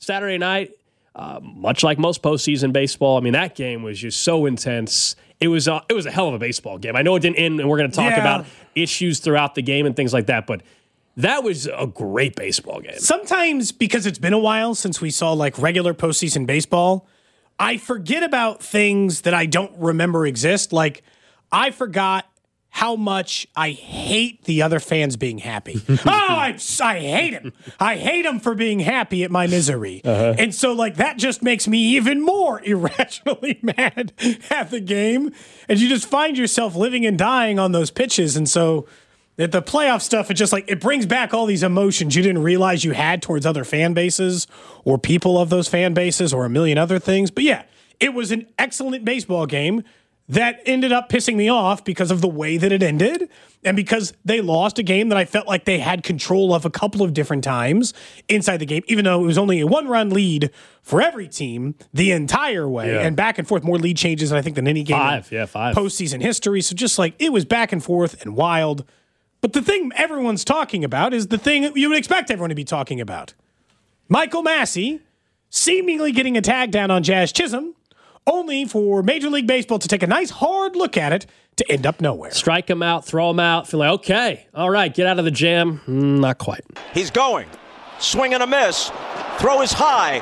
Saturday night, much like most postseason baseball, I mean, that game was just so intense. It was a hell of a baseball game. I know it didn't end, and we're going to talk about issues throughout the game and things like that, but that was a great baseball game. Sometimes, because it's been a while since we saw like regular postseason baseball, I forget about things that I don't remember exist. Like, I forgot how much I hate the other fans being happy. I hate him. I hate him for being happy at my misery. And so, like, that just makes me even more irrationally mad at the game. And you just find yourself living and dying on those pitches. And so, at the playoff stuff, it just like it brings back all these emotions you didn't realize you had towards other fan bases or people of those fan bases or a million other things. But yeah, it was an excellent baseball game that ended up pissing me off because of the way that it ended and because they lost a game that I felt like they had control of a couple of different times inside the game, even though it was only a one-run lead for every team the entire way and back and forth, more lead changes, I think, than any game five postseason history. So just like it was back and forth and wild. But the thing everyone's talking about is the thing you would expect everyone to be talking about. Michael Massey seemingly getting a tag down on Jazz Chisholm, only for Major League Baseball to take a nice hard look at it to end up nowhere. Strike him out, throw him out, feel like, okay, all right, get out of the jam. Not quite. He's going. Swing and a miss. Throw is high.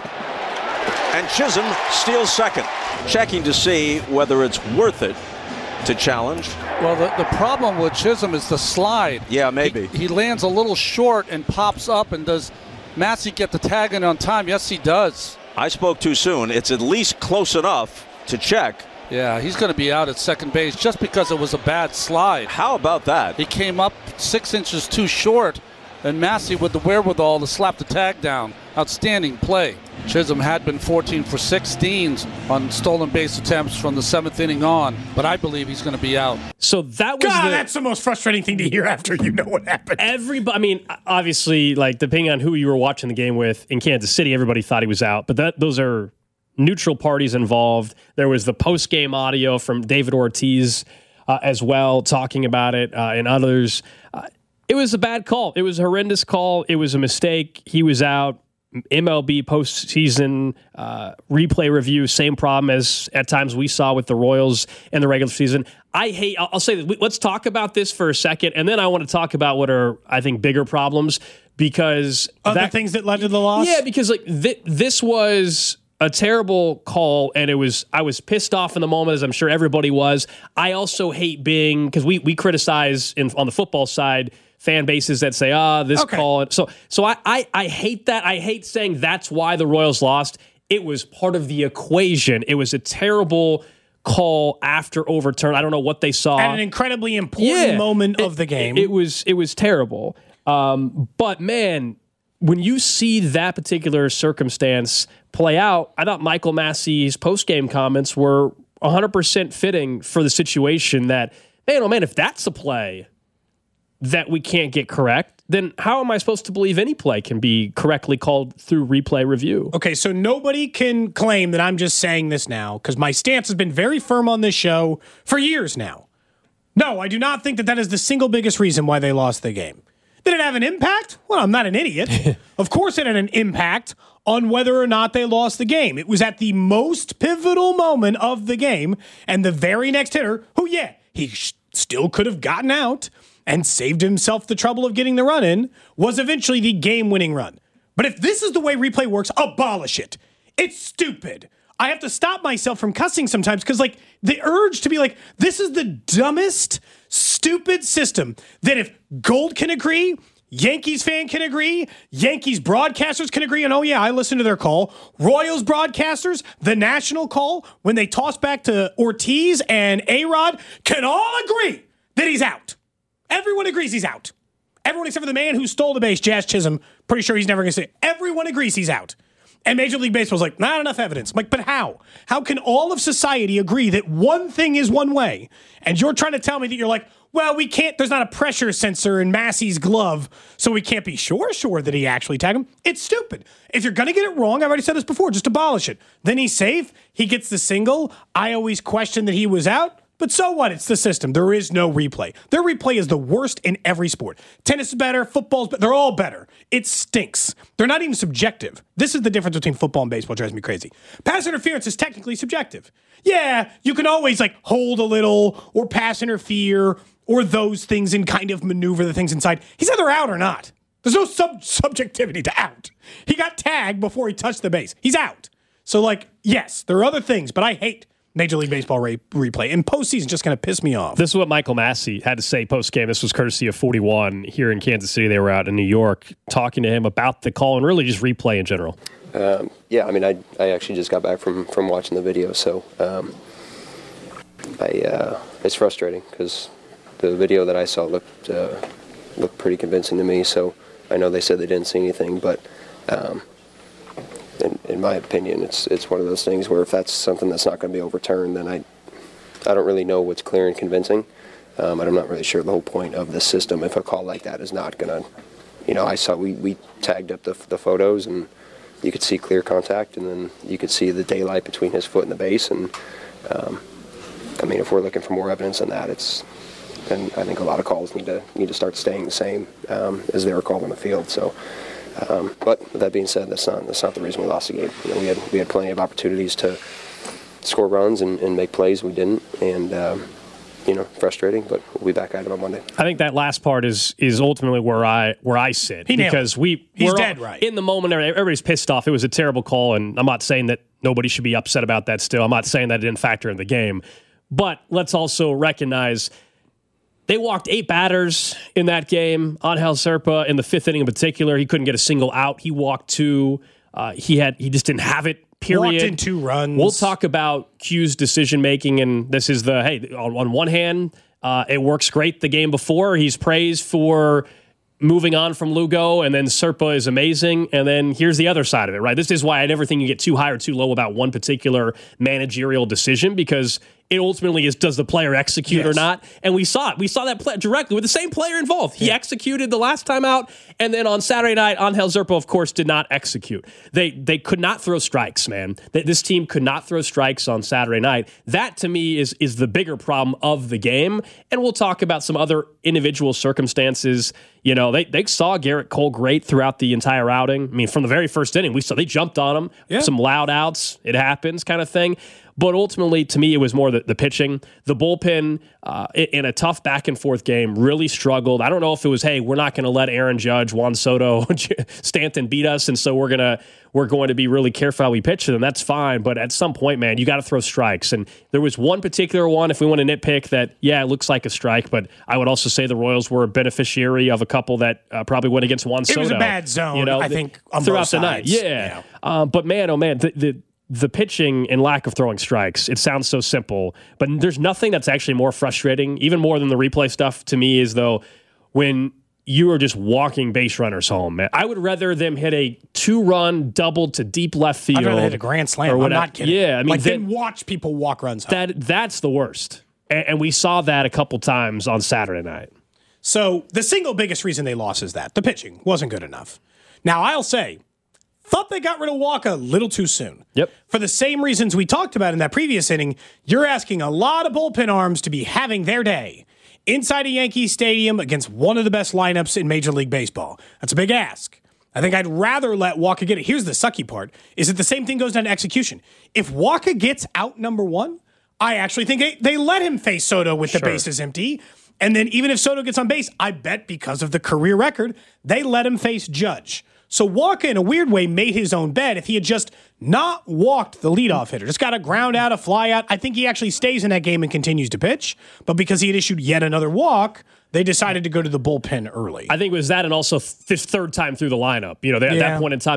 And Chisholm steals second. Checking to see whether it's worth it to challenge. Well, the problem with Chisholm is the slide. Yeah, maybe. He lands a little short and pops up. And does Massey get the tag in on time? Yes, he does. I spoke too soon. It's at least close enough to check. Yeah, he's going to be out at second base just because it was a bad slide. How about that? He came up 6 inches too short, and Massey with the wherewithal to slap the tag down. Outstanding play. Chisholm had been 14 for 16 on stolen base attempts from the 7th inning on, but I believe he's going to be out. So that was that's the most frustrating thing to hear after you know what happened. Everybody, I mean, obviously, like depending on who you were watching the game with in Kansas City, everybody thought he was out, but those are neutral parties involved. There was the post-game audio from David Ortiz as well, talking about it, and others. It was a bad call. It was a horrendous call. It was a mistake. He was out. MLB postseason replay review, same problem as at times we saw with the Royals in the regular season. I'll say that let's talk about this for a second, and then I want to talk about what are, I think, bigger problems because the things that led to the loss? Yeah, because like this was a terrible call, and I was pissed off in the moment, as I'm sure everybody was. I also hate being, because we criticize on the football side fan bases that say, this call. So I hate that. I hate saying that's why the Royals lost. It was part of the equation. It was a terrible call after overturn. I don't know what they saw. At an incredibly important moment of the game. It was terrible. But man, when you see that particular circumstance play out, I thought Michael Massey's post-game comments were 100% fitting for the situation that, man, if that's a play that we can't get correct, then how am I supposed to believe any play can be correctly called through replay review? Okay, so nobody can claim that I'm just saying this now, because my stance has been very firm on this show for years now. No, I do not think that is the single biggest reason why they lost the game. Did it have an impact? Well, I'm not an idiot. Of course it had an impact on whether or not they lost the game. It was at the most pivotal moment of the game, and the very next hitter, who, he still could have gotten out and saved himself the trouble of getting the run in, was eventually the game-winning run. But if this is the way replay works, abolish it. It's stupid. I have to stop myself from cussing sometimes because, like, the urge to be like, this is the dumbest, stupid system that if Gold can agree, Yankees fan can agree, Yankees broadcasters can agree, and I listen to their call. Royals broadcasters, the national call, when they toss back to Ortiz and A-Rod, can all agree that he's out. Everyone agrees he's out. Everyone except for the man who stole the base, Jazz Chisholm. Pretty sure he's never going to say it. Everyone agrees he's out. And Major League Baseball's like, not enough evidence. I'm like, but how? How can all of society agree that one thing is one way? And you're trying to tell me that you're like, well, we can't, there's not a pressure sensor in Massey's glove, so we can't be sure that he actually tagged him. It's stupid. If you're going to get it wrong, I've already said this before, just abolish it. Then he's safe. He gets the single. I always question that he was out. but so what? It's the system. There is no replay. Their replay is the worst in every sport. Tennis is better, football's better. They're all better. It stinks. They're not even subjective. This is the difference between football and baseball. It drives me crazy. Pass interference is technically subjective. Yeah, you can always like hold a little or pass interfere or those things and kind of maneuver the things inside. He's either out or not. There's no subjectivity to out. He got tagged before he touched the base. He's out. So, like, yes, there are other things, but I hate Major League Baseball replay. And postseason just going to piss me off. This is what Michael Massey had to say post-game. This was courtesy of 41 here in Kansas City. They were out in New York talking to him about the call and really just replay in general. Yeah, I mean, I actually just got back from watching the video, so it's frustrating because the video that I saw looked pretty convincing to me. So I know they said they didn't see anything, but in my opinion, it's one of those things where if that's something that's not going to be overturned, then I don't really know what's clear and convincing. And I'm not really sure the whole point of the system if a call like that is not going to, I saw we tagged up the photos and you could see clear contact and then you could see the daylight between his foot and the base. And I mean, if we're looking for more evidence than that, then I think a lot of calls need to start staying the same as they were called on the field. So. But with that being said, that's not the reason we lost the game. We had plenty of opportunities to score runs and make plays. We didn't, and frustrating. But we'll be back at it on Monday. I think that last part is ultimately where I sit because we're dead right in the moment. Everybody's pissed off. It was a terrible call, and I'm not saying that nobody should be upset about that. Still, I'm not saying that it didn't factor in the game, but let's also recognize. They walked 8 batters in that game. Angel Zerpa in the 5th inning in particular, he couldn't get a single out. He walked 2. He just didn't have it. Period. Walked in 2 runs. We'll talk about Q's decision making, and this is on one hand, it works great. The game before, he's praised for moving on from Lugo, and then Zerpa is amazing. And then here's the other side of it, right? This is why I never think you get too high or too low about one particular managerial decision because it ultimately is, does the player execute or not? And we saw it. We saw that play directly with the same player involved. He executed the last time out, and then on Saturday night, Angel Zerpa, of course, did not execute. They could not throw strikes, man. This team could not throw strikes on Saturday night. That, to me, is the bigger problem of the game, and we'll talk about some other individual circumstances. They saw Garrett Cole great throughout the entire outing. I mean, from the very first inning, we saw they jumped on him. Yeah. Some loud outs. It happens kind of thing. But ultimately, to me, it was more the pitching. The bullpen, in a tough back-and-forth game, really struggled. I don't know if it was, hey, we're not going to let Aaron Judge, Juan Soto, Stanton beat us, and so we're going to be really careful how we pitch to them. That's fine. But at some point, man, you got to throw strikes. And there was one particular one, if we want to nitpick, that, it looks like a strike. But I would also say the Royals were a beneficiary of a couple that probably went against Juan Soto. It was a bad zone, I think, on throughout both sides. The night. Yeah. But, man, oh, man, the pitching and lack of throwing strikes, it sounds so simple, but there's nothing that's actually more frustrating, even more than the replay stuff to me, is though when you are just walking base runners home, man. I would rather them hit a 2-run double to deep left field. I'd rather hit a grand slam. I'm not kidding. Yeah, I mean, then watch people walk runs home. That's the worst. And we saw that a couple times on Saturday night. So the single biggest reason they lost is that the pitching wasn't good enough. Now, I'll say, thought they got rid of Walker a little too soon. Yep. For the same reasons we talked about in that previous inning, you're asking a lot of bullpen arms to be having their day inside a Yankee Stadium against one of the best lineups in Major League Baseball. That's a big ask. I think I'd rather let Walker get it. Here's the sucky part, is that the same thing goes down to execution. If Walker gets out number 1, I actually think they let him face Soto with the bases empty. And then even if Soto gets on base, I bet because of the career record, they let him face Judge. So Walker, in a weird way, made his own bet. If he had just not walked the leadoff hitter, just got a ground out, a fly out, I think he actually stays in that game and continues to pitch. But because he had issued yet another walk, they decided to go to the bullpen early. I think it was that, and also third time through the lineup. At that point in time,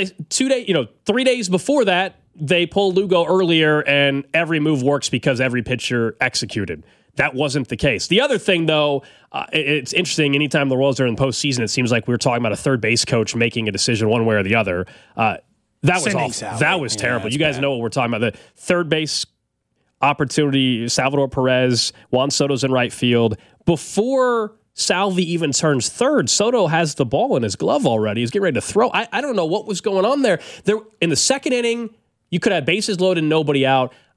3 days before that, they pulled Lugo earlier, and every move works because every pitcher executed. That wasn't the case. The other thing, though, it's interesting. Anytime the Royals are in the postseason, it seems like we're talking about a third base coach making a decision one way or the other. That was awful. That was terrible. You guys know what we're talking about. The third base opportunity, Salvador Perez, Juan Soto's in right field. Before Salvi even turns third, Soto has the ball in his glove already. He's getting ready to throw. I don't know what was going on there. In the second inning, you could have bases loaded and nobody out.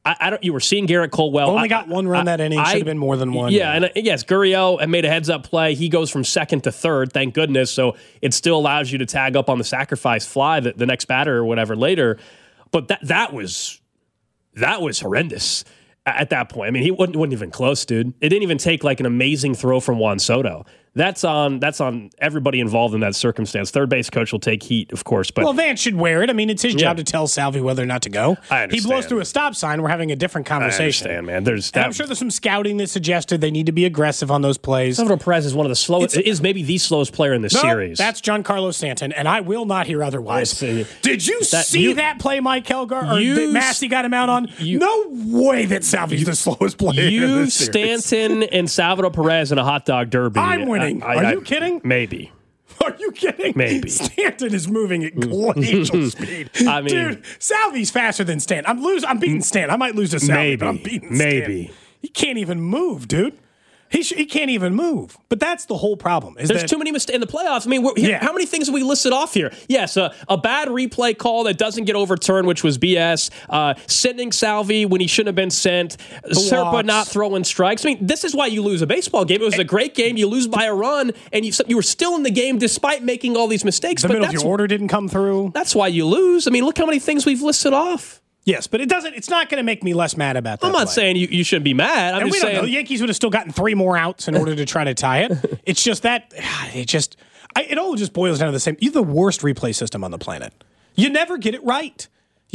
I don't. You were seeing Garrett Colwell. Only got one run that inning. Should have been more than one. Yeah, and yes, Gurriel had made a heads-up play. He goes from second to third, thank goodness. So it still allows you to tag up on the sacrifice fly, the next batter or whatever later. But that was horrendous at that point. I mean, he wasn't even close, dude. It didn't even take like an amazing throw from Juan Soto. That's on everybody involved in that circumstance. Third base coach will take heat, of course. But Vance should wear it. I mean, it's his job to tell Salvi whether or not to go. I understand. He blows through a stop sign. We're having a different conversation. I understand, man. I'm sure there's some scouting that suggested they need to be aggressive on those plays. Salvador Perez is one of the slowest. Is maybe the slowest player in the series. That's Giancarlo Stanton, and I will not hear otherwise. Did you see that play, Mike Helgar, or that Massey got him out on? No way that Salvi's the slowest player in this series. Stanton and Salvador Perez in a hot dog derby. I'm winning. Are you kidding? Maybe. Are you kidding? Maybe. Stanton is moving at glacial speed. I mean, dude, Salvi's faster than Stanton. I'm beating Stanton. I might lose to Salvi, but I'm beating Stanton. He can't even move, dude. He can't even move. But that's the whole problem. There's too many mistakes in the playoffs. I mean, how many things have we listed off here? Yes, a bad replay call that doesn't get overturned, which was BS. Sending Salvi when he shouldn't have been sent. Serpa not throwing strikes. I mean, this is why you lose a baseball game. It was a great game. You lose by a run, and you were still in the game despite making all these mistakes. The middle of your order didn't come through. That's why you lose. I mean, look how many things we've listed off. Yes, but it's not going to make me less mad about that. I'm not saying you shouldn't be mad. I'm just saying the Yankees would have still gotten 3 more outs in order to try to tie it. It's just that it all just boils down to the same. You're the worst replay system on the planet. You never get it right.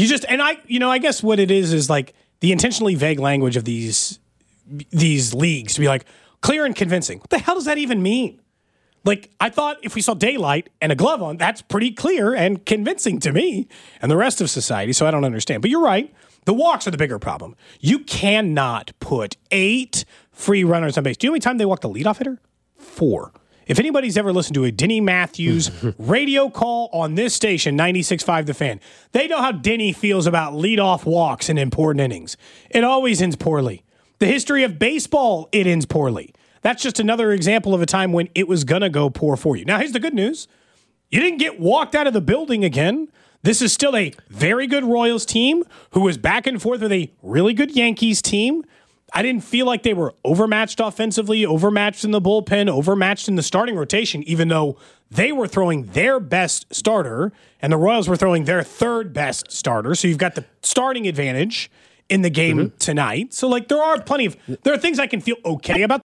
I guess what it is like the intentionally vague language of these leagues to be like clear and convincing. What the hell does that even mean? Like, I thought if we saw daylight and a glove on, that's pretty clear and convincing to me and the rest of society, so I don't understand. But you're right. The walks are the bigger problem. You cannot put 8 free runners on base. Do you know how many times they walk the leadoff hitter? 4. If anybody's ever listened to a Denny Matthews radio call on this station, 96.5 The Fan, they know how Denny feels about leadoff walks in important innings. It always ends poorly. The history of baseball, it ends poorly. That's just another example of a time when it was going to go poor for you. Now, here's the good news. You didn't get walked out of the building again. This is still a very good Royals team who was back and forth with a really good Yankees team. I didn't feel like they were overmatched offensively, overmatched in the bullpen, overmatched in the starting rotation, even though they were throwing their best starter and the Royals were throwing their third best starter. So you've got the starting advantage in the game tonight. So, there are things I can feel okay about